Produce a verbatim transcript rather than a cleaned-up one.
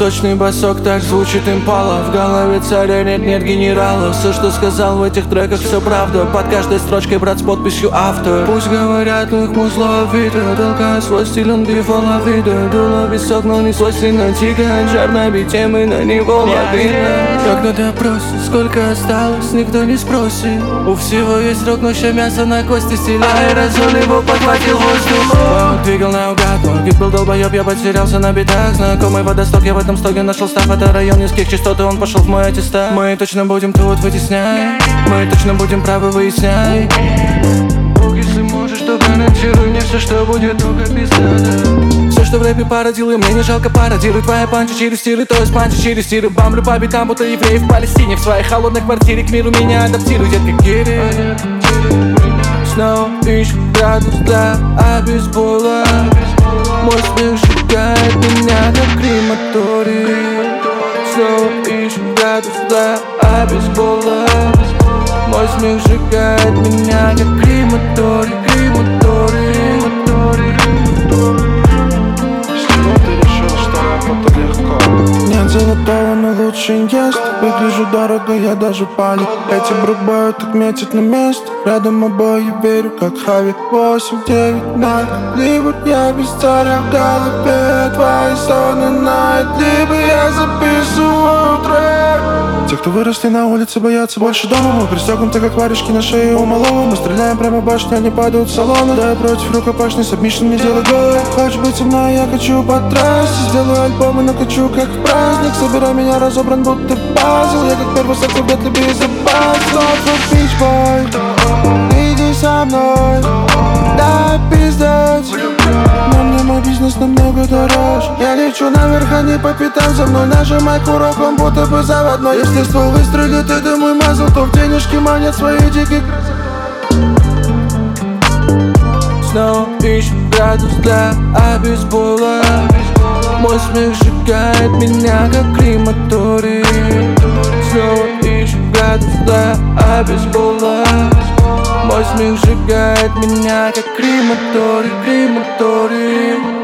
Сочный басок, так звучит импала. В голове царя нет, нет генерала. Все, что сказал в этих треках, все правда. Под каждой строчкой, брат, с подписью автор. Пусть говорят, но их музло видно. Толкаю свой стиль, он бифола вида. Дуло висок, но не свойственно тикать. Жар на бите, мы на него лавина. Как на допросе, сколько осталось, никто не спросит. У всего есть рог, но еще мясо на кости стиля. Аэрозоль его подхватил воздух. Он двигал наугад, мой гид был долбоеб, я потерялся на битах. Знакомый водосток, я в этом стоге нашел став. Это район низких частот, и он пошел в мой аттестат. Мы точно будем тут вытеснять, мы точно будем правы выяснять. Бог, если можешь, то гарантируй мне все, что будет только пизда. Все, что в рэпе породил, и мне не жалко пародируй. Твоя панча через стиры, то есть панча через стиры. Бамблю по битам, будто евреи в Палестине. В своей холодной квартире к миру меня адаптируй, детка Кири. Снова ищу градус для обезбола. Мой смех сжигает меня, как крематорий. Снова ищу градус для обезбола. Мой смех сжигает меня, как крематорий, крематорий, крематорий. Ты решил, что рэп это легко. Нет золотого, но лучше есть. Выгляжу дорого, я даже палю. Эти брукбои так метят на месте. Рядом обои, верю, как Хави. Восемь, девять, ноль. Либо я без царя в голове. Твои стоны нает. Либо я записываю трек. Те, кто выросли на улице, боятся больше дома. Мы пристегнуты, как варежки на шее у малого. Мы стреляем прямо в башню, они падают в салоны. Да, я против рукопашный, сабмишн не делай голову. Хочешь быть со мной, я хочу по трассе. Сделаю альбом и накачу, как в праздник. Собирай меня, разобран, будто пазл. Я как первый секс в Бетле безопасно. Твой бичбой, иди со мной, дай пиздец. Но мне мой бизнес намного дороже. Я лечу наверх, а не по пятам. За мной нажимай курок, он будто бы заводной. Если ствол выстрелит, это мой мазл, то в денежки манят свои дикие красоты. Снова ищу градус для обезбола. Мой смех сжигает меня, как крематорий. Снова ищу градус для обезбола. Мой смех сжигает меня, как крематорий, крематорий.